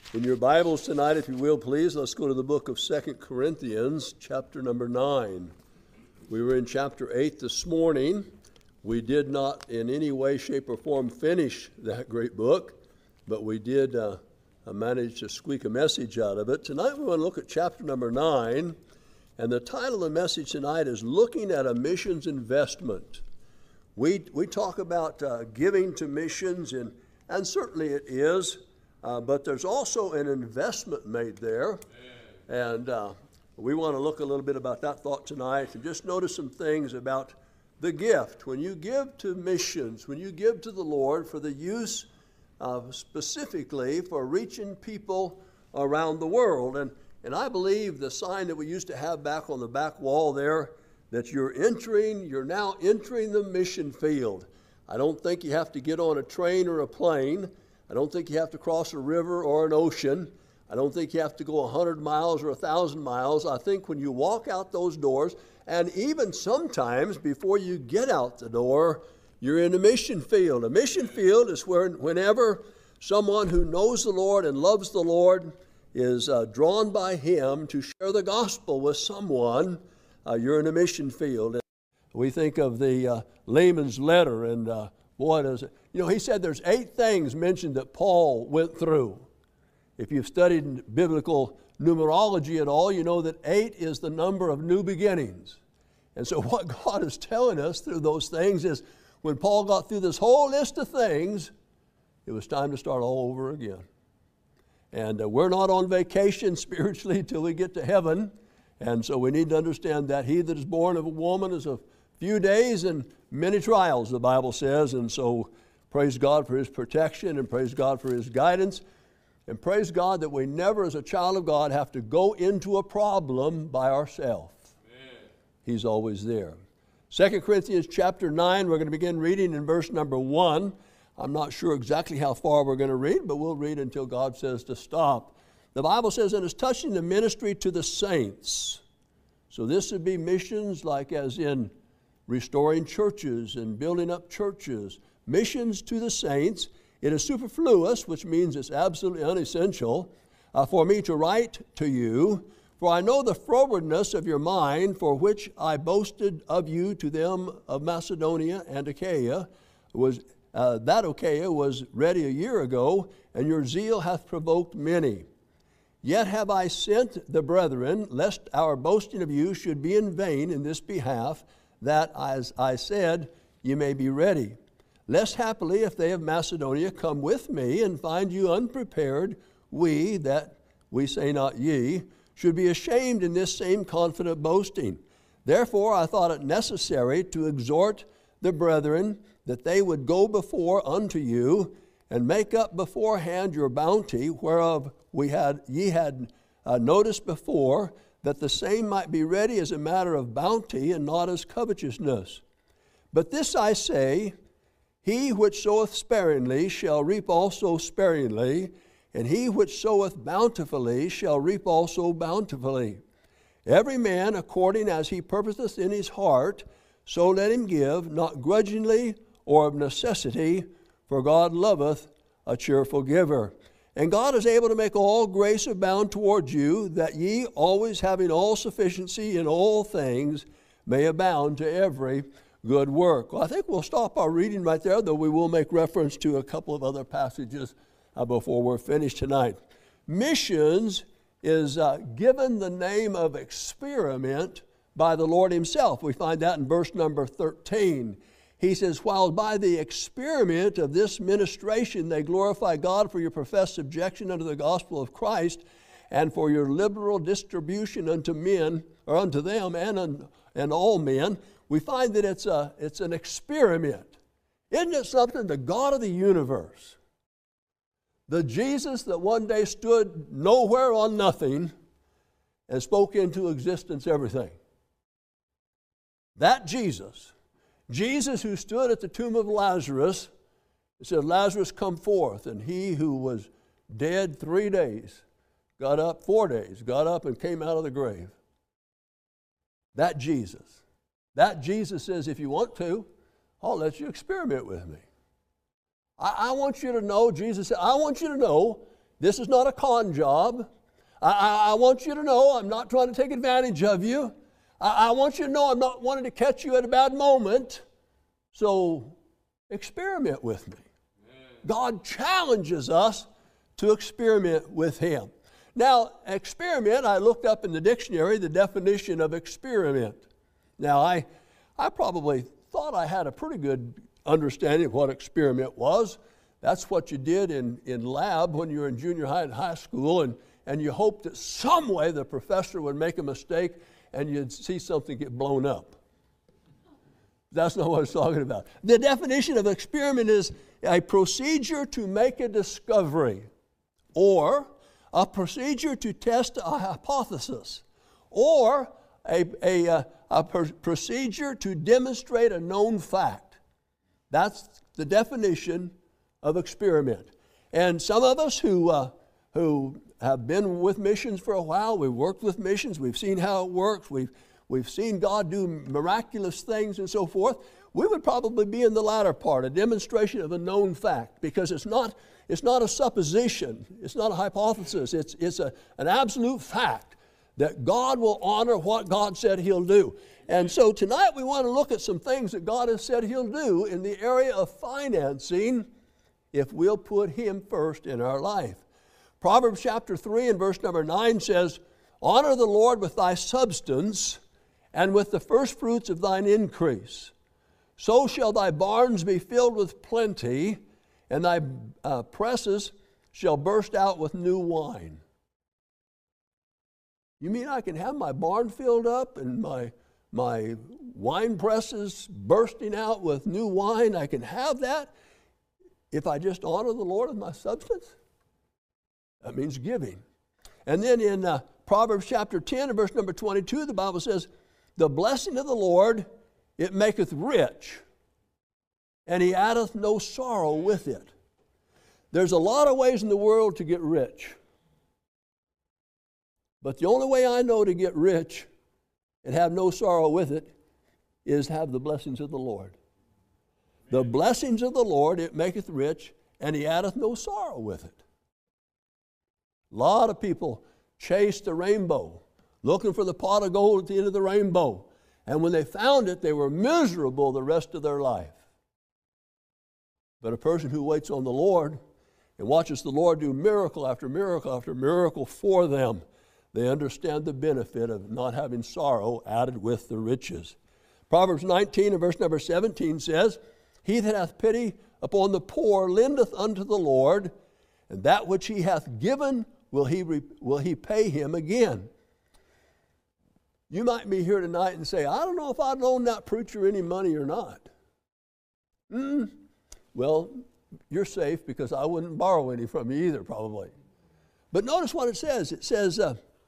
In your Bibles tonight, if you will, please, let's go to the book of 2 Corinthians, chapter number 9. We were in chapter 8 this morning. We did not in any way, shape, or form finish that great book, but we did manage to squeak a message out of it. Tonight we want to look at chapter number 9, and the title of the message tonight is Looking at a Missions Investment. We talk about giving to missions, and certainly it is. But there's also an investment made there, and we want to look a little bit about that thought tonight and just notice some things about the gift. When you give to missions, when you give to the Lord for the use specifically for reaching people around the world, and I believe the sign that we used to have back on the back wall there, that you're now entering the mission field. I don't think you have to get on a train or a plane. I don't think you have to cross a river or an ocean. I don't think you have to go 100 miles or 1,000 miles. I think when you walk out those doors, and even sometimes before you get out the door, you're in a mission field. A mission field is where whenever someone who knows the Lord and loves the Lord is drawn by Him to share the gospel with someone, you're in a mission field. And we think of the layman's letter, and boy, does it. You know, he said there's 8 things mentioned that Paul went through. If you've studied biblical numerology at all, you know that 8 is the number of new beginnings. And so what God is telling us through those things is when Paul got through this whole list of things, it was time to start all over again. And we're not on vacation spiritually till we get to heaven. And so we need to understand that he that is born of a woman is a few days and many trials, the Bible says. And so praise God for His protection, and praise God for His guidance, and praise God that we never as a child of God have to go into a problem by ourselves. He's always there. 2 Corinthians chapter 9, we're going to begin reading in verse number 1. I'm not sure exactly how far we're going to read, but we'll read until God says to stop. The Bible says, and it's touching the ministry to the saints. So this would be missions like as in restoring churches and building up churches. Missions to the saints. It is superfluous, which means it's absolutely unessential, for me to write to you, for I know the frowardness of your mind, for which I boasted of you to them of Macedonia and Achaia. That Achaia was ready a year ago, and your zeal hath provoked many. Yet have I sent the brethren, lest our boasting of you should be in vain in this behalf, that, as I said, ye may be ready. Lest happily, if they of Macedonia come with me and find you unprepared, we, that we say not ye, should be ashamed in this same confident boasting. Therefore I thought it necessary to exhort the brethren that they would go before unto you and make up beforehand your bounty, whereof ye had noticed before, that the same might be ready as a matter of bounty and not as covetousness. But this I say, he which soweth sparingly shall reap also sparingly, and he which soweth bountifully shall reap also bountifully. Every man according as he purposeth in his heart, so let him give, not grudgingly or of necessity, for God loveth a cheerful giver. And God is able to make all grace abound toward you, that ye, always having all sufficiency in all things, may abound to every good work. Well, I think we'll stop our reading right there, though we will make reference to a couple of other passages before we're finished tonight. Missions is given the name of experiment by the Lord Himself. We find that in verse number 13. He says, while by the experiment of this ministration they glorify God for your professed subjection unto the gospel of Christ, and for your liberal distribution unto men, or unto them and all men, we find that it's an experiment. Isn't it something? The God of the universe, the Jesus that one day stood nowhere on nothing and spoke into existence everything. That Jesus who stood at the tomb of Lazarus, it said, Lazarus, come forth. And he who was dead 3 days, got up 4 days, got up and came out of the grave. That Jesus says, if you want to, I'll let you experiment with me. I want you to know, Jesus said, I want you to know This is not a con job. I want you to know I'm not trying to take advantage of you. I want you to know I'm not wanting to catch you at a bad moment. So experiment with me. God challenges us to experiment with Him. Now, experiment, I looked up in the dictionary the definition of experiment. Now, I probably thought I had a pretty good understanding of what experiment was. That's what you did in lab when you were in junior high and high school, and you hoped that some way the professor would make a mistake and you'd see something get blown up. That's not what it's talking about. The definition of experiment is a procedure to make a discovery, or a procedure to test a hypothesis, or a procedure to demonstrate a known fact. That's the definition of experiment. And some of us who have been with missions for a while, we've worked with missions, we've seen how it works, we've seen God do miraculous things and so forth. We would probably be in the latter part, a demonstration of a known fact, because it's not a supposition, it's not a hypothesis, it's an absolute fact that God will honor what God said He'll do. And so tonight we want to look at some things that God has said He'll do in the area of financing if we'll put Him first in our life. Proverbs chapter 3 and verse number 9 says, "Honor the Lord with thy substance and with the first fruits of thine increase. So shall thy barns be filled with plenty, and thy presses shall burst out with new wine." You mean I can have my barn filled up and my wine presses bursting out with new wine? I can have that if I just honor the Lord with my substance? That means giving. And then in Proverbs chapter 10 and verse number 22, the Bible says, "The blessing of the Lord, it maketh rich, and He addeth no sorrow with it." There's a lot of ways in the world to get rich. But the only way I know to get rich and have no sorrow with it is have the blessings of the Lord. The blessings of the Lord, it maketh rich, and He addeth no sorrow with it. A lot of people chase the rainbow, looking for the pot of gold at the end of the rainbow. And when they found it, they were miserable the rest of their life. But a person who waits on the Lord and watches the Lord do miracle after miracle after miracle for them, they understand the benefit of not having sorrow added with the riches. Proverbs 19 and verse number 17 says, "He that hath pity upon the poor lendeth unto the Lord, and that which he hath given will he pay him again." You might be here tonight and say, "I don't know if I'd loan that preacher any money or not." Well, you're safe, because I wouldn't borrow any from you either, probably. But notice what it says. It says,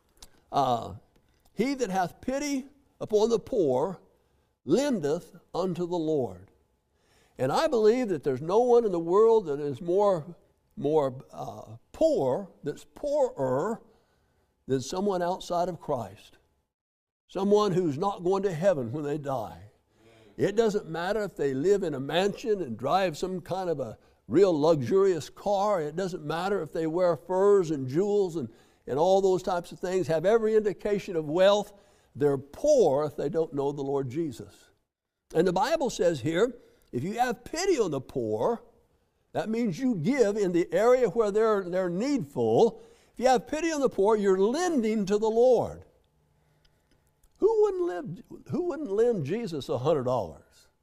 "He that hath pity upon the poor lendeth unto the Lord." And I believe that there's no one in the world that is more poor, that's poorer than someone outside of Christ. Someone who's not going to heaven when they die. It doesn't matter if they live in a mansion and drive some kind of a real luxurious car. It doesn't matter if they wear furs and jewels and all those types of things, have every indication of wealth. They're poor if they don't know the Lord Jesus. And the Bible says here, if you have pity on the poor, that means you give in the area where they're needful. If you have pity on the poor, you're lending to the Lord. Who wouldn't lend Jesus $100?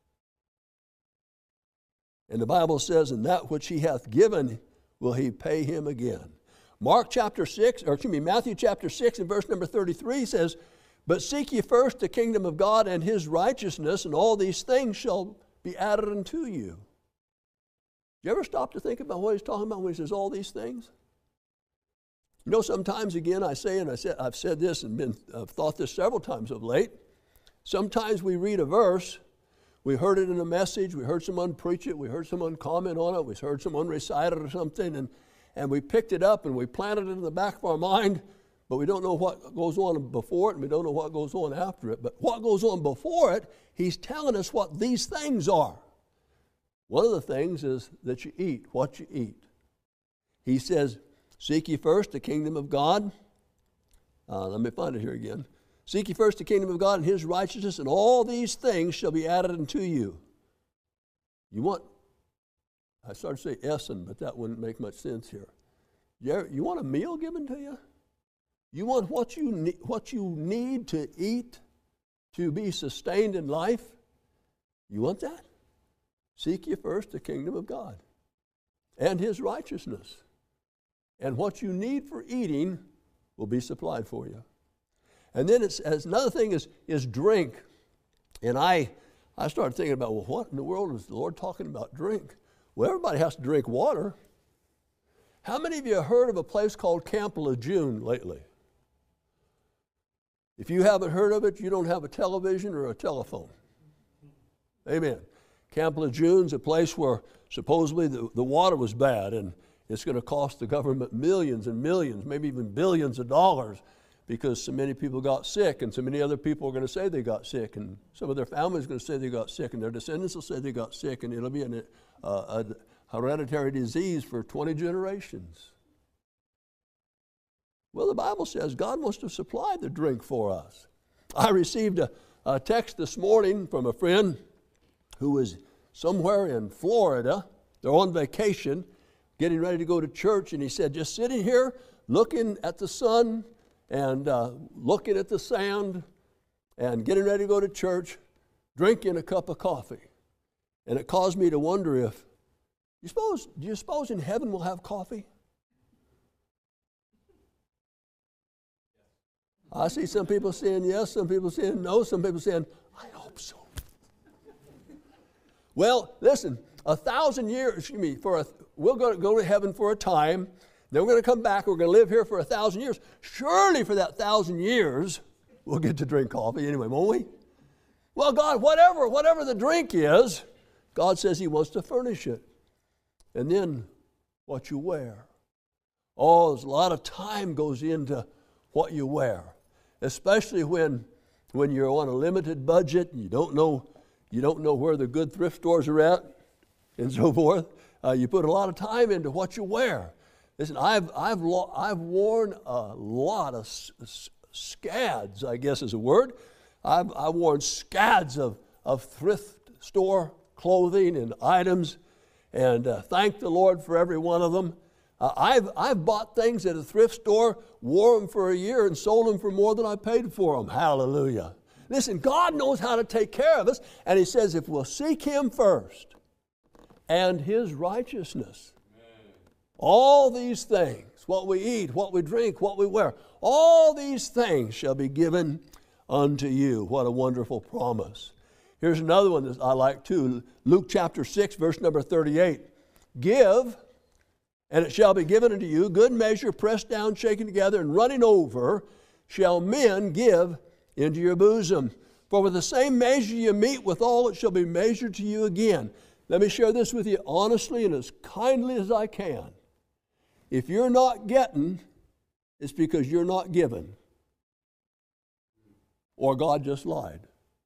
And the Bible says, "And that which He hath given will He pay him again." Matthew chapter 6 and verse number 33 says, "But seek ye first the kingdom of God and His righteousness, and all these things shall be added unto you." You ever stop to think about what He's talking about when He says all these things? You know, sometimes, again, I've said this and I've thought this several times of late. Sometimes we read a verse, we heard it in a message, we heard someone preach it, we heard someone comment on it, we heard someone recite it or something, and we picked it up and we planted it in the back of our mind, but we don't know what goes on before it, and we don't know what goes on after it. But what goes on before it, He's telling us what these things are. One of the things is that you eat, what you eat. He says, Seek ye first the kingdom of God. Let me find it here again. Seek ye first the kingdom of God and his righteousness, and all these things shall be added unto you. You want, I started to say essen, but that wouldn't make much sense here. You want a meal given to you? You want what you need to eat to be sustained in life? You want that? Seek ye first the kingdom of God and his righteousness. And what you need for eating will be supplied for you. And then another thing is drink. And I started thinking about, well, what in the world is the Lord talking about drink? Well, everybody has to drink water. How many of you have heard of a place called Camp Lejeune lately? If you haven't heard of it, you don't have a television or a telephone. Amen. Camp Lejeune's a place where supposedly the water was bad, and it's going to cost the government millions and millions, maybe even billions of dollars, because so many people got sick, and so many other people are going to say they got sick, and some of their families are going to say they got sick, and their descendants will say they got sick, and it'll be a hereditary disease for 20 generations. Well, the Bible says God wants to supply the drink for us. I received a text this morning from a friend who was somewhere in Florida. They're on vacation, getting ready to go to church, and he said, just sitting here looking at the sun and looking at the sand and getting ready to go to church, drinking a cup of coffee. And it caused me to wonder do you suppose in heaven we'll have coffee? I see some people saying yes, some people saying no, some people saying, I hope so. Well, listen, 1,000 years, we're going to go to heaven for a time, then we're going to come back, we're going to live here for 1,000 years. Surely for that 1,000 years, we'll get to drink coffee anyway, won't we? Well, God, whatever the drink is, God says he wants to furnish it. And then what you wear. Oh, there's a lot of time goes into what you wear, especially when you're on a limited budget and you don't know where the good thrift stores are at and so forth. You put a lot of time into what you wear. Listen, I've worn a lot of scads, I guess is a word. I've worn scads of thrift store clothing and items, and thank the Lord for every one of them. I've bought things at a thrift store, wore them for a year, and sold them for more than I paid for them. Hallelujah. Listen, God knows how to take care of us, and he says if we'll seek him first and his righteousness, all these things, what we eat, what we drink, what we wear, all these things shall be given unto you. What a wonderful promise. Here's another one that I like too. Luke chapter 6, verse number 38. Give, and it shall be given unto you, good measure, pressed down, shaken together, and running over, shall men give into your bosom. For with the same measure you meet withal, it shall be measured to you again. Let me share this with you honestly and as kindly as I can. If you're not getting, it's because you're not giving. Or God just lied.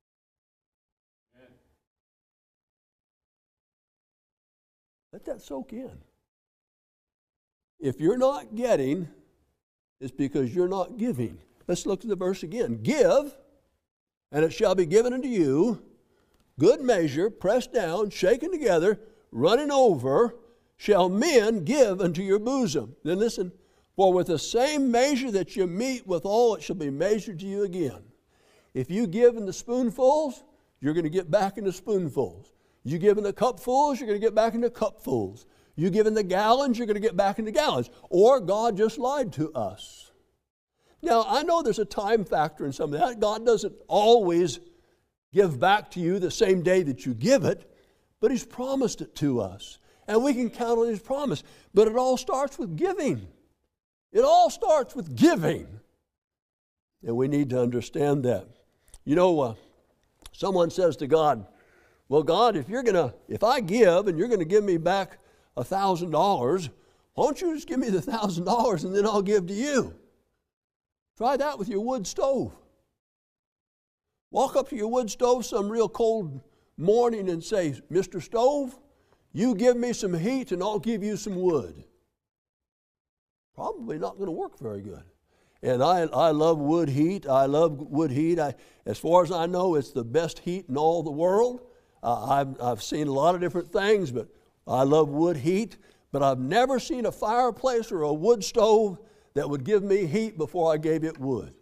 Let that soak in. If you're not getting, it's because you're not giving. Let's look at the verse again. Give, and it shall be given unto you, good measure, pressed down, shaken together, running over, shall men give unto your bosom. Then listen, for with the same measure that you meet withal, it shall be measured to you again. If you give in the spoonfuls, you're going to get back in the spoonfuls. You give in the cupfuls, you're going to get back in the cupfuls. You give in the gallons, you're going to get back in the gallons. Or God just lied to us. Now, I know there's a time factor in some of that. God doesn't always give back to you the same day that you give it, but he's promised it to us. And we can count on his promise. But it all starts with giving. It all starts with giving. And we need to understand that. You know, someone says to God, well, God, if I give and you're going to give me back $1,000, why don't you just give me the $1,000 and then I'll give to you? Try that with your wood stove. Walk up to your wood stove some real cold morning and say, Mr. Stove, you give me some heat and I'll give you some wood. probably not going to work very good. And I love wood heat. I love wood heat. As far as I know, it's the best heat in all the world. I've seen a lot of different things, but I love wood heat. But I've never seen a fireplace or a wood stove that would give me heat before I gave it wood.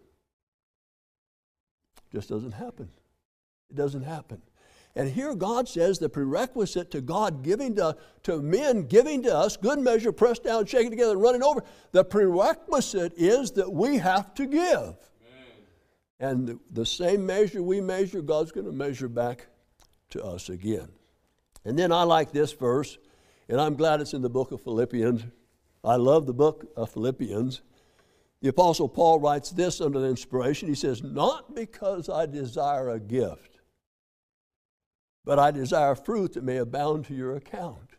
Just doesn't happen. It doesn't happen. And here God says the prerequisite to God giving to men, giving to us, good measure, pressed down, shaken together, and running over, the prerequisite is that we have to give. Amen. And the same measure we measure, God's going to measure back to us again. And then I like this verse, and I'm glad it's in the book of Philippians. I love the book of Philippians. The Apostle Paul writes this under the inspiration. He says, not because I desire a gift, but I desire fruit that may abound to your account.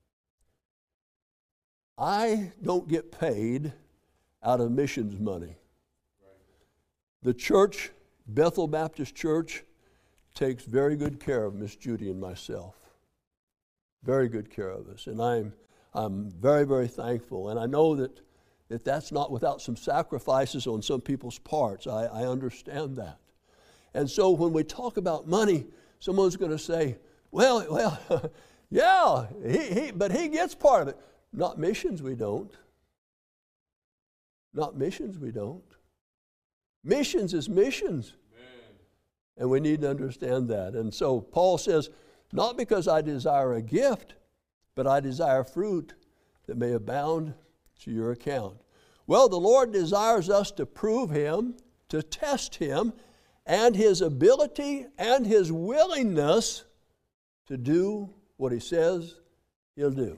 I don't get paid out of missions money. The church, Bethel Baptist Church, takes very good care of Miss Judy and myself. Very good care of us. And I'm very, very thankful. And I know that that's not without some sacrifices on some people's parts. I understand that. And so when we talk about money, someone's going to say, well, yeah, but he gets part of it. Not missions, we don't. Not missions, we don't. Missions is missions. Amen. And we need to understand that. And so Paul says, not because I desire a gift, but I desire fruit that may abound to your account. Well, the Lord desires us to prove Him, to test Him, and His ability and His willingness to do what He says He'll do.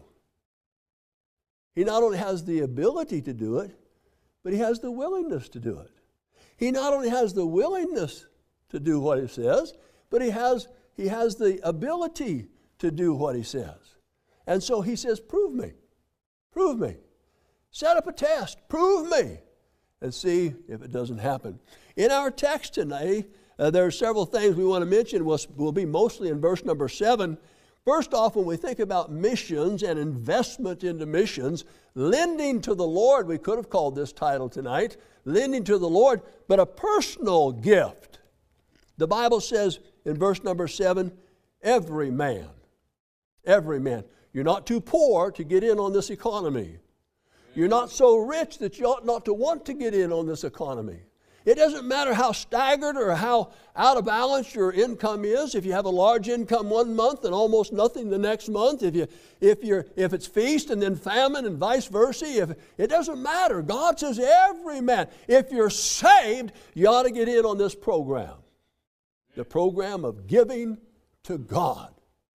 He not only has the ability to do it, but He has the willingness to do it. He not only has the willingness to do what He says, but He has the ability to do what He says. And so He says, prove me. Prove me. Set up a test. Prove me. And see if it doesn't happen. In our text today, there are several things we want to mention. We'll be mostly in verse number 7. First off, when we think about missions and investment into missions, lending to the Lord, we could have called this title tonight, lending to the Lord, but a personal gift. The Bible says in verse number 7, every man. Every man. You're not too poor to get in on this economy. You're not so rich that you ought not to want to get in on this economy. It doesn't matter how staggered or how out of balance your income is. If you have a large income one month and almost nothing the next month, if it's feast and then famine and vice versa, it doesn't matter. God says every man. If you're saved, you ought to get in on this program. The program of giving to God.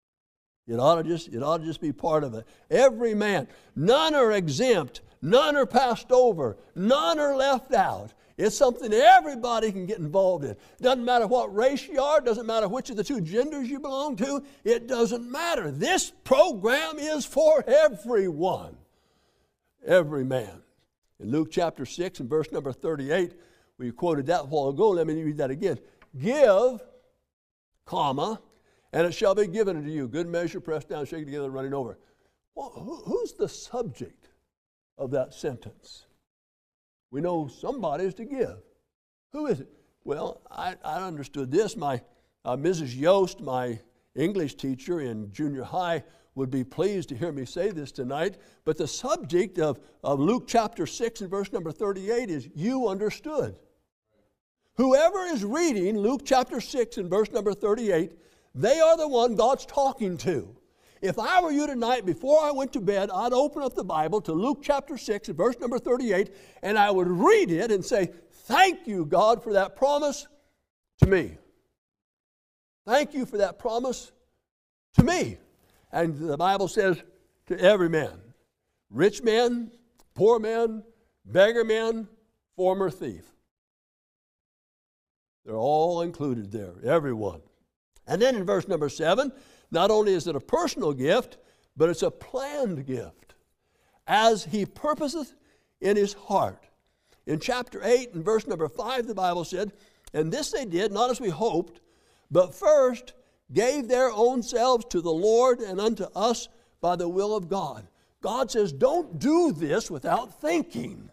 It ought to just be part of it. Every man. None are exempt. None are passed over. None are left out. It's something everybody can get involved in. Doesn't matter what race you are. Doesn't matter which of the two genders you belong to. It doesn't matter. This program is for everyone. Every man. In Luke chapter 6 and verse number 38, we quoted that a while ago. Let me read that again. Give, comma, and it shall be given unto you. Good measure, pressed down, shaken together, running over. Well, who's the subject of that sentence? We know somebody is to give. Who is it? Well, I understood this. My Mrs. Yost, my English teacher in junior high, would be pleased to hear me say this tonight. But the subject of Luke chapter 6 and verse number 38 is you understood. Whoever is reading Luke chapter 6 and verse number 38, they are the one God's talking to. If I were you tonight, before I went to bed, I'd open up the Bible to Luke chapter 6 and verse number 38, and I would read it and say, thank you, God, for that promise to me. Thank you for that promise to me. And the Bible says to every man, rich man, poor man, beggar man, former thief. They're all included there, everyone. And then in verse number 7, not only is it a personal gift, but it's a planned gift, as He purposeth in His heart. In chapter 8 and verse number 5, the Bible said, and this they did, not as we hoped, but first gave their own selves to the Lord and unto us by the will of God. God says, don't do this without thinking.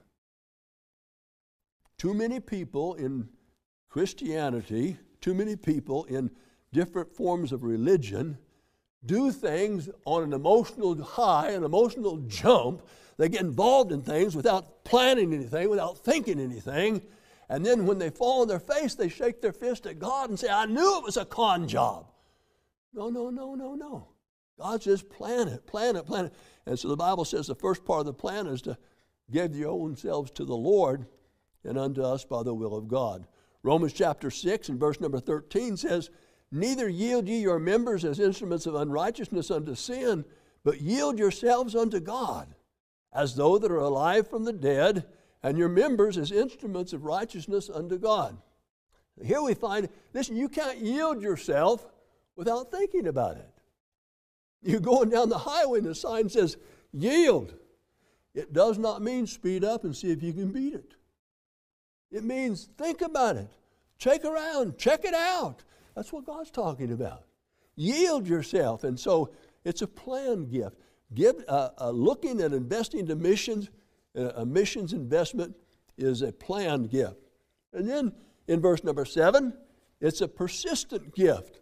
Too many people in Christianity, too many people in different forms of religion do things on an emotional high, an emotional jump. They get involved in things without planning anything, without thinking anything. And then when they fall on their face, they shake their fist at God and say, I knew it was a con job. No, no, no, no, no. God says, plan it, plan it, plan it. And so the Bible says the first part of the plan is to give your own selves to the Lord and unto us by the will of God. Romans chapter 6 and verse number 13 says, neither yield ye your members as instruments of unrighteousness unto sin, but yield yourselves unto God, as though that are alive from the dead, and your members as instruments of righteousness unto God. Here we find, listen, you can't yield yourself without thinking about it. You're going down the highway and the sign says, yield. It does not mean speed up and see if you can beat it. It means think about it. Check around. Check it out. That's what God's talking about. Yield yourself. And so it's a planned gift. Looking at investing to missions, a missions investment is a planned gift. And then in verse number 7, it's a persistent gift.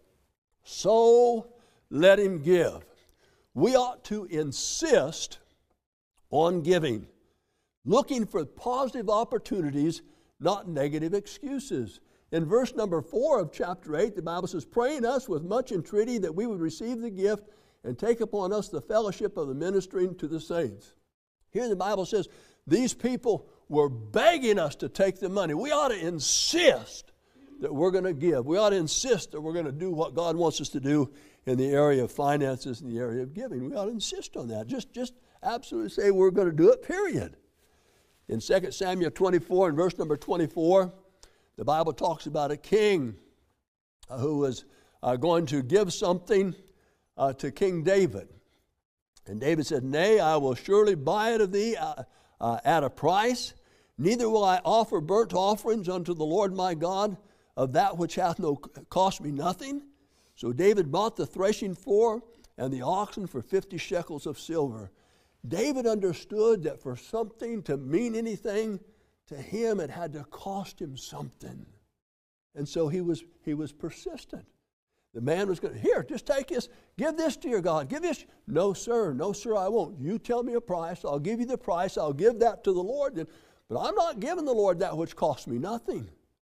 So let him give. We ought to insist on giving, looking for positive opportunities, not negative excuses. In verse number 4 of chapter 8, the Bible says, praying us with much entreaty that we would receive the gift and take upon us the fellowship of the ministering to the saints. Here the Bible says, these people were begging us to take the money. We ought to insist that we're going to give. We ought to insist that we're going to do what God wants us to do in the area of finances, in the area of giving. We ought to insist on that. Just absolutely say we're going to do it, period. In 2 Samuel 24 and verse number 24, the Bible talks about a king who was going to give something to King David. And David said, nay, I will surely buy it of thee at a price. Neither will I offer burnt offerings unto the Lord my God of that which hath cost me nothing. So David bought the threshing floor and the oxen for 50 shekels of silver. David understood that for something to mean anything to him, it had to cost him something. And so he was persistent. The man was going, here, just take this, give this to your God, give this. No, sir, I won't. You tell me a price, I'll give you the price, I'll give that to the Lord. But I'm not giving the Lord that which costs me nothing.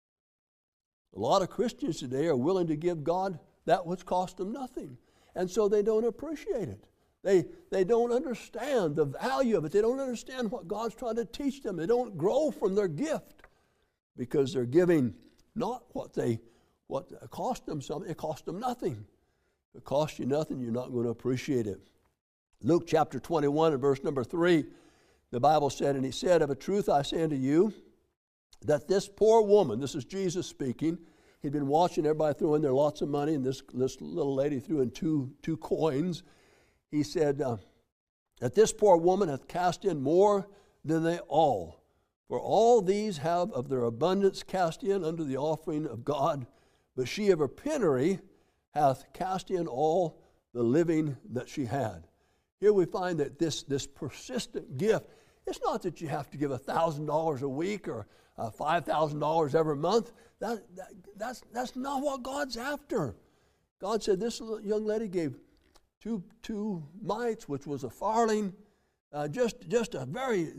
A lot of Christians today are willing to give God that which cost them nothing. And so they don't appreciate it. They don't understand the value of it. They don't understand what God's trying to teach them. They don't grow from their gift because they're giving not what cost them something. It cost them nothing. If it costs you nothing, you're not going to appreciate it. Luke chapter 21 and verse number 3, the Bible said, and he said, of a truth I say unto you, that this poor woman, this is Jesus speaking, he'd been watching everybody throw in there lots of money, and this little lady threw in two coins. He said, that this poor woman hath cast in more than they all. For all these have of their abundance cast in unto the offering of God, but she of her penury hath cast in all the living that she had. Here we find that this persistent gift, it's not that you have to give $1,000 a week or $5,000 every month. That's not what God's after. God said this young lady gave two mites, which was a farthing, just a very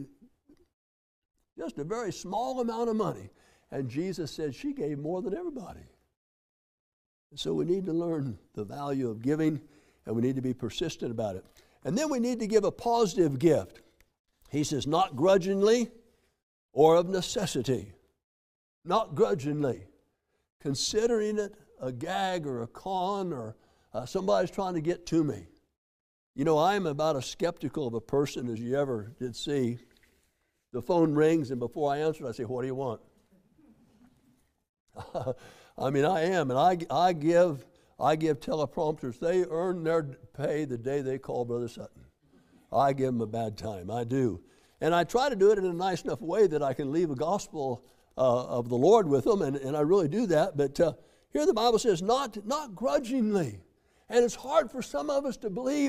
small amount of money. And Jesus said she gave more than everybody. And so we need to learn the value of giving, and we need to be persistent about it. And then we need to give a positive gift. He says, not grudgingly or of necessity. Not grudgingly. Considering it a gag or a con or somebody's trying to get to me. You know, I'm about as skeptical of a person as you ever did see. The phone rings, and before I answer it, I say, what do you want? I mean, I am, and I give teleprompters. They earn their pay the day they call Brother Sutton. I give them a bad time. I do. And I try to do it in a nice enough way that I can leave a gospel of the Lord with them, and I really do that. But here the Bible says, not grudgingly. And it's hard for some of us to believe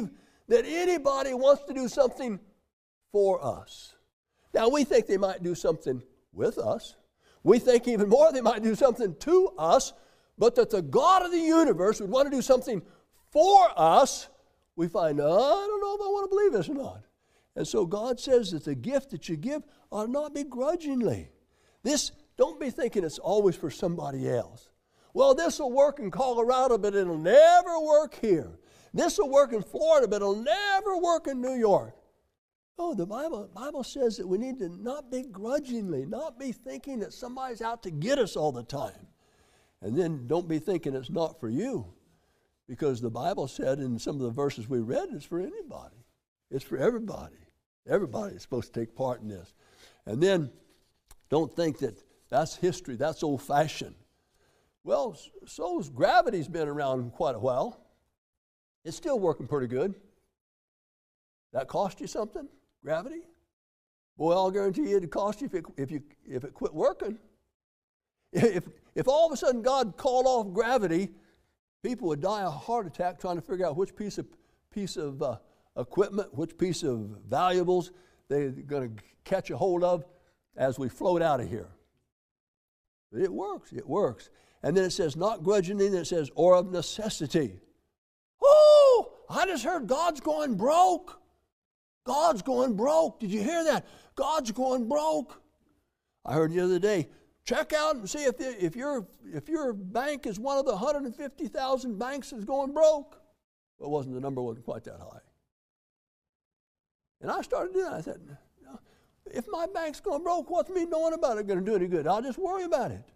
that anybody wants to do something for us. Now, we think they might do something with us. We think even more they might do something to us, but that the God of the universe would want to do something for us, we find, I don't know if I want to believe this or not. And so God says that the gift that you give ought not be grudgingly. Don't be thinking it's always for somebody else. Well, this will work in Colorado, but it'll never work here. This will work in Florida, but it'll never work in New York. No, the Bible says that we need to not be grudgingly, not be thinking that somebody's out to get us all the time. And then don't be thinking it's not for you, because the Bible said in some of the verses we read, it's for anybody. It's for everybody. Everybody is supposed to take part in this. And then don't think that that's history, that's old-fashioned. Well, so's gravity's been around quite a while. It's still working pretty good. That cost you something? Gravity? Boy, I'll guarantee you it'd cost you if it quit working. If all of a sudden God called off gravity, people would die a heart attack trying to figure out which piece of equipment, which piece of valuables they're going to catch a hold of as we float out of here. But it works. It works. And then it says, not grudgingly, and it says, or of necessity. Oh, I just heard God's going broke. God's going broke. Did you hear that? God's going broke. I heard the other day, check out and see if your bank is one of the 150,000 banks that's going broke. Well, the number wasn't quite that high. And I started doing that. I said, if my bank's going broke, what's me knowing about it going to do any good? I'll just worry about it.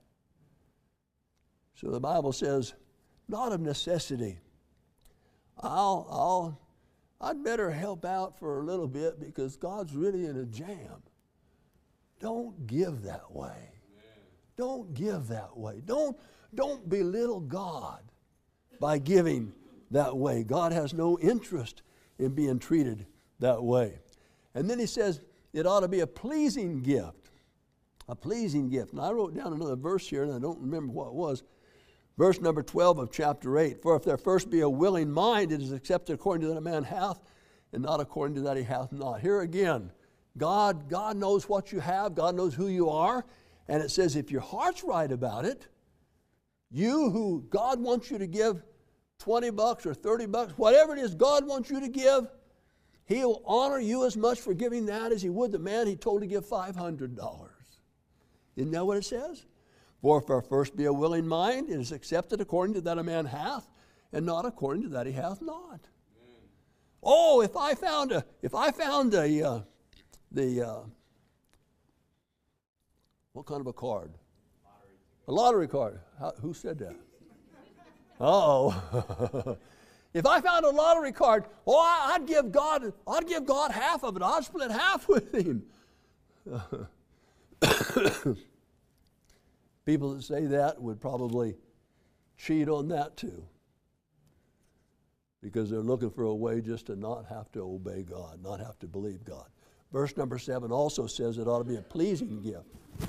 So the Bible says, not of necessity. I'd better help out for a little bit because God's really in a jam. Don't give that way. Amen. Don't give that way. Don't belittle God by giving that way. God has no interest in being treated that way. And then he says it ought to be a pleasing gift. A pleasing gift. And I wrote down another verse here, and I don't remember what it was. Verse number 12 of chapter 8. For if there first be a willing mind, it is accepted according to that a man hath, and not according to that he hath not. Here again, God knows what you have. God knows who you are. And it says if your heart's right about it, you who God wants you to give $20 or $30, whatever it is God wants you to give, He'll honor you as much for giving that as He would the man He told to give $500. Isn't that what it says? For if there first be a willing mind, it is accepted according to that a man hath, and not according to that he hath not. Amen. Oh, if I found what kind of a card? A lottery card. Who said that? Uh-oh. If I found a lottery card, I'd give God half of it. I'd split half with Him. People that say that would probably cheat on that too, because they're looking for a way just to not have to obey God, not have to believe God. Verse number 7 also says it ought to be a pleasing gift.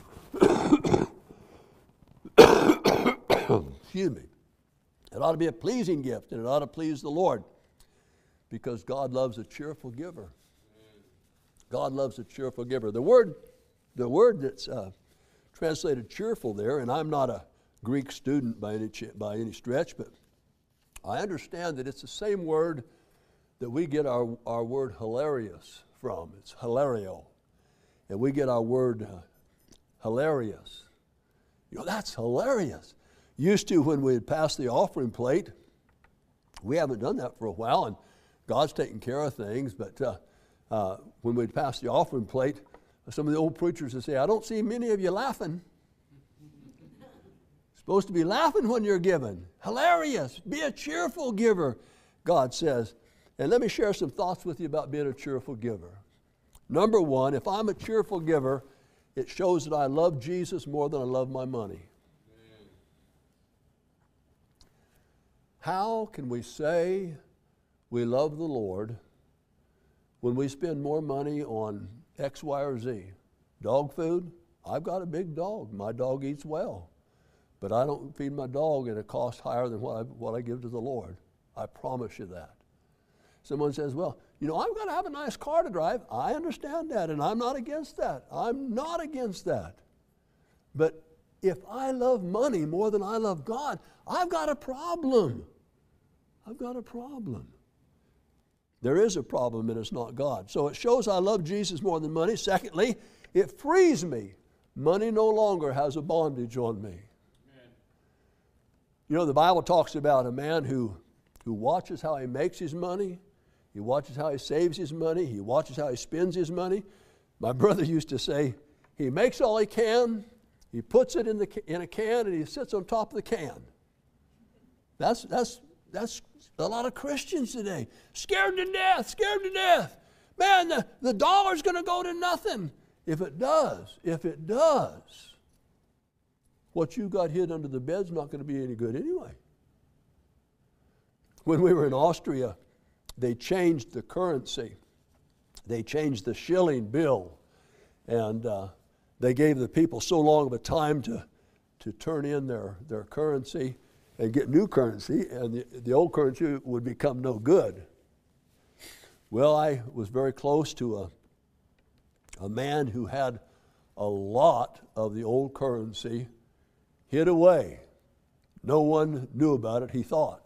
Excuse me. It ought to be a pleasing gift, and it ought to please the Lord, because God loves a cheerful giver. God loves a cheerful giver. The word that's translated cheerful there, and I'm not a Greek student by any stretch, but I understand that it's the same word that we get our word hilarious from. It's hilario. And we get our word hilarious. That's hilarious. Used to, when we'd pass the offering plate, we haven't done that for a while, and God's taking care of things, but when we'd pass the offering plate, some of the old preachers would say, I don't see many of you laughing. Supposed to be laughing when you're giving. Hilarious. Be a cheerful giver, God says. And let me share some thoughts with you about being a cheerful giver. Number one, if I'm a cheerful giver, it shows that I love Jesus more than I love my money. Amen. How can we say we love the Lord when we spend more money on X, Y, or Z? Dog food? I've got a big dog. My dog eats well. But I don't feed my dog at a cost higher than what I give to the Lord. I promise you that. Someone says, well, you know, I've got to have a nice car to drive. I understand that, and I'm not against that. I'm not against that. But if I love money more than I love God, I've got a problem. I've got a problem. There is a problem, and it's not God. So it shows I love Jesus more than money. Secondly, it frees me. Money no longer has a bondage on me. Amen. You know, the Bible talks about a man who watches how he makes his money. He watches how he saves his money. He watches how he spends his money. My brother used to say, he makes all he can, he puts it in a can, and he sits on top of the can. That's a lot of Christians today. Scared to death. Man, the dollar's going to go to nothing. If it does, what you got hid under the bed's not going to be any good anyway. When we were in Austria, they changed the currency. They changed the shilling bill. And they gave the people so long of a time to turn in their currency and get new currency, and the old currency would become no good. Well, I was very close to a man who had a lot of the old currency hid away. No one knew about it, he thought.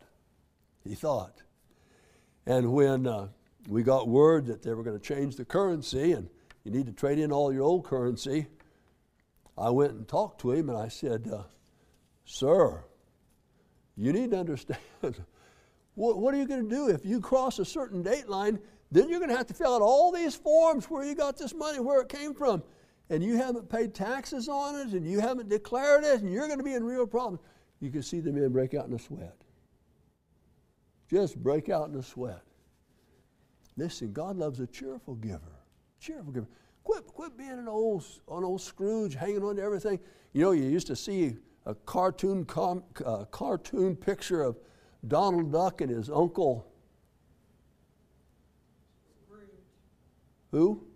And when we got word that they were going to change the currency and you need to trade in all your old currency, I went and talked to him and I said, sir, you need to understand, what are you going to do if you cross a certain date line? Then you're going to have to fill out all these forms where you got this money, where it came from. And you haven't paid taxes on it, and you haven't declared it, and you're going to be in real problems. You can see the men break out in a sweat. Just break out in a sweat. Listen, God loves a cheerful giver. Cheerful giver. Quit being an old Scrooge, hanging on to everything. You know, you used to see a cartoon picture of Donald Duck and his uncle. Who?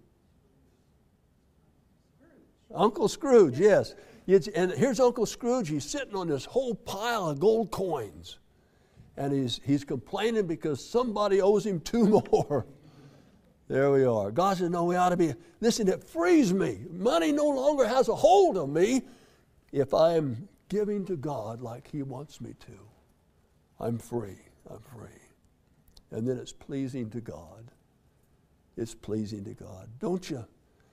Uncle Scrooge, yes. And here's Uncle Scrooge. He's sitting on this whole pile of gold coins. And he's complaining because somebody owes him 2 more. There we are. God said, no, we ought to be. Listen, it frees me. Money no longer has a hold of me if I am giving to God like He wants me to. I'm free. And then it's pleasing to God. It's pleasing to God. Don't you?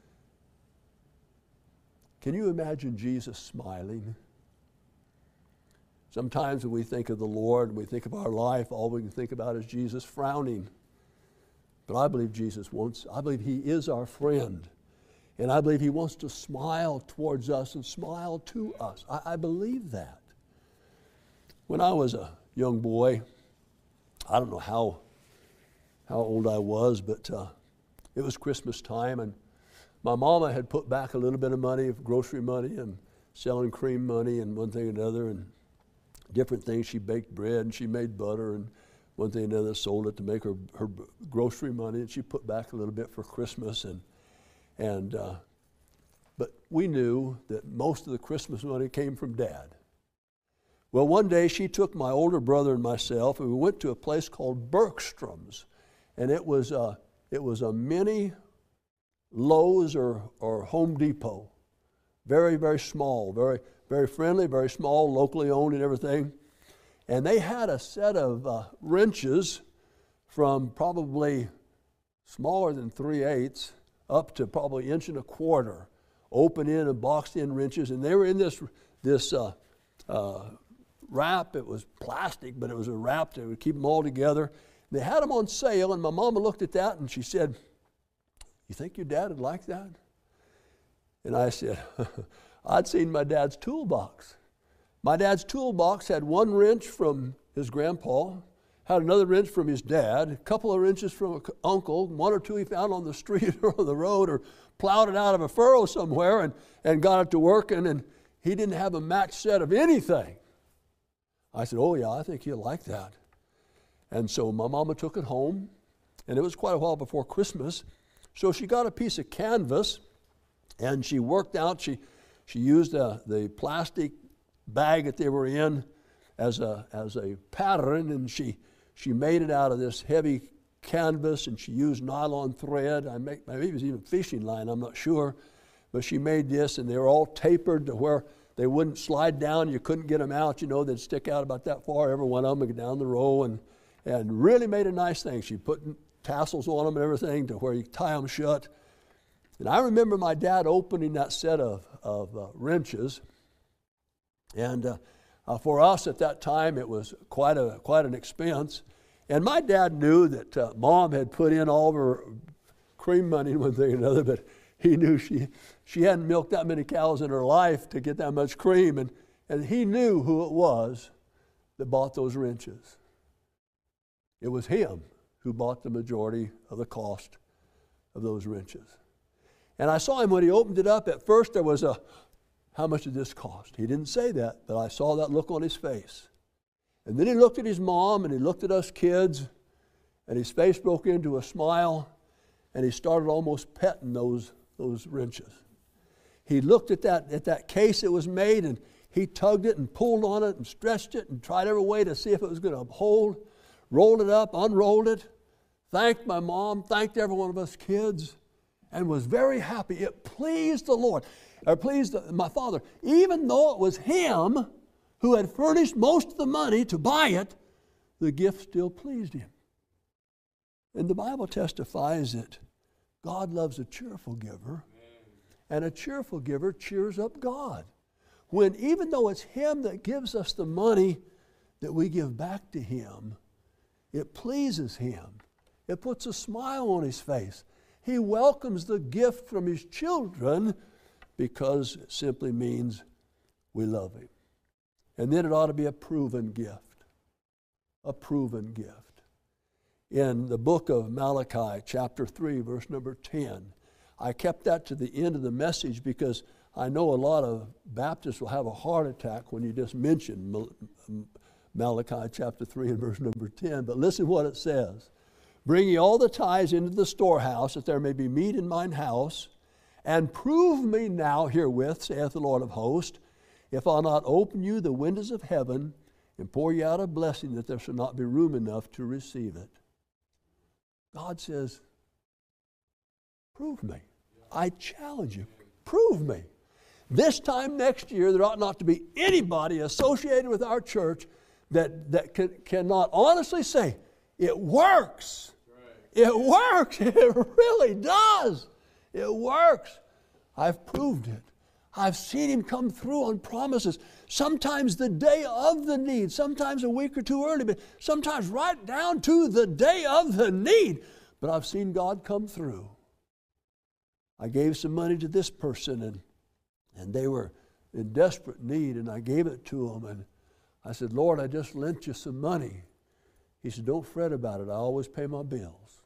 Can you imagine Jesus smiling? Sometimes when we think of the Lord and we think of our life, all we can think about is Jesus frowning. But I believe I believe He is our friend. And I believe He wants to smile towards us and smile to us. I believe that. When I was a young boy, I don't know how old I was, but it was Christmas time, and my mama had put back a little bit of money, grocery money, and selling cream money, and one thing and another, and different things. She baked bread, and she made butter, and one thing and another, sold it to make her grocery money, and she put back a little bit for Christmas, but we knew that most of the Christmas money came from Dad. Well, one day she took my older brother and myself, and we went to a place called Bergstrom's, and it was a mini Lowe's or Home Depot. Very, very small, very, very friendly, very small, locally owned and everything. And they had a set of wrenches from probably smaller than 3/8 up to probably 1.25 inches, open in and boxed in wrenches. And they were in this wrap. It was plastic, but it was a wrap that would keep them all together. They had them on sale, and my mama looked at that and she said, "You think your dad would like that?" And I said, I'd seen my dad's toolbox. My dad's toolbox had one wrench from his grandpa, had another wrench from his dad, a couple of wrenches from an uncle, one or two he found on the street or on the road, or plowed it out of a furrow somewhere and got it to working, and he didn't have a match set of anything. I said, "Oh yeah, I think he'll like that." And so my mama took it home, and it was quite a while before Christmas. So she got a piece of canvas, and she worked out, she used the plastic bag that they were in as a pattern, and she made it out of this heavy canvas, and she used nylon thread. Maybe it was even fishing line, I'm not sure. But she made this, and they were all tapered to where they wouldn't slide down. You couldn't get them out, they'd stick out about that far, every one of them, and go down the row, and really made a nice thing. She put tassels on them and everything to where you tie them shut. And I remember my dad opening that set of wrenches, and for us at that time, it was quite an expense. And my dad knew that Mom had put in all of her cream money and one thing or another, but he knew she hadn't milked that many cows in her life to get that much cream, and he knew who it was that bought those wrenches. It was him who bought the majority of the cost of those wrenches. And I saw him when he opened it up. At first there was how much did this cost? He didn't say that, but I saw that look on his face. And then he looked at his mom, and he looked at us kids, and his face broke into a smile, and he started almost petting those wrenches. He looked at that case it was made, and he tugged it and pulled on it and stretched it and tried every way to see if it was going to hold, rolled it up, unrolled it, thanked my mom, thanked every one of us kids, and was very happy. It pleased the Lord, or pleased my father. Even though it was him who had furnished most of the money to buy it, the gift still pleased him. And the Bible testifies that God loves a cheerful giver, and a cheerful giver cheers up God. When even though it's him that gives us the money that we give back to him, it pleases him. It puts a smile on his face. He welcomes the gift from his children because it simply means we love him. And then it ought to be a proven gift. A proven gift. In the book of Malachi, chapter 3, verse number 10, I kept that to the end of the message because I know a lot of Baptists will have a heart attack when you just mention Malachi chapter 3 and verse number 10. But listen what it says. Bring ye all the tithes into the storehouse, that there may be meat in mine house, and prove me now herewith, saith the Lord of hosts, if I'll not open you the windows of heaven and pour you out a blessing, that there shall not be room enough to receive it. God says, prove me. I challenge you. Prove me. This time next year, there ought not to be anybody associated with our church that cannot honestly say, it works. Right. It works. It really does. It works. I've proved it. I've seen him come through on promises. Sometimes the day of the need, sometimes a week or two early, but sometimes right down to the day of the need. But I've seen God come through. I gave some money to this person, and they were in desperate need, and I gave it to them. And I said, Lord, I just lent you some money. He said, don't fret about it. I always pay my bills.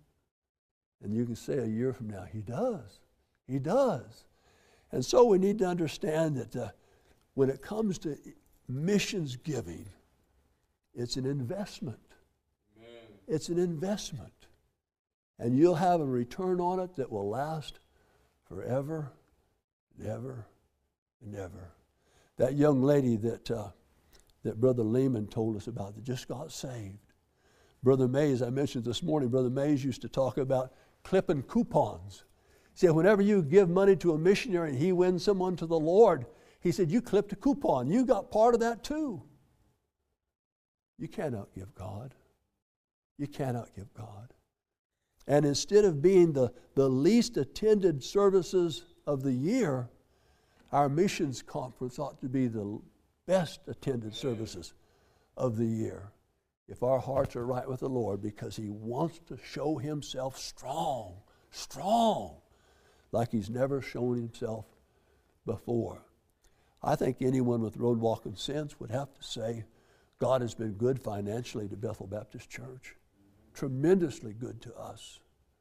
And you can say a year from now, he does. He does. And so we need to understand that when it comes to missions giving, it's an investment. Amen. It's an investment. And you'll have a return on it that will last forever, and ever, and ever. That young lady that Brother Lehman told us about that just got saved. Brother Mays, I mentioned this morning, Brother Mays used to talk about clipping coupons. He said, whenever you give money to a missionary and he wins someone to the Lord, he said, you clipped a coupon. You got part of that too. You cannot give God. You cannot give God. And instead of being the least attended services of the year, our missions conference ought to be the best attended services of the year if our hearts are right with the Lord, because he wants to show himself strong, like he's never shown himself before. I think anyone with road walking sense would have to say God has been good financially to Bethel Baptist Church, tremendously good to us.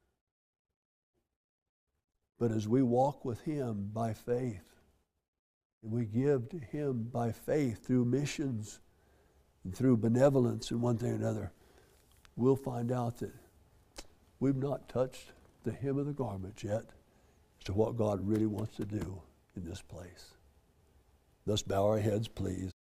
But as we walk with him by faith, and we give to him by faith through missions and through benevolence and one thing or another, we'll find out that we've not touched the hem of the garment yet as to what God really wants to do in this place. Let's bow our heads, please.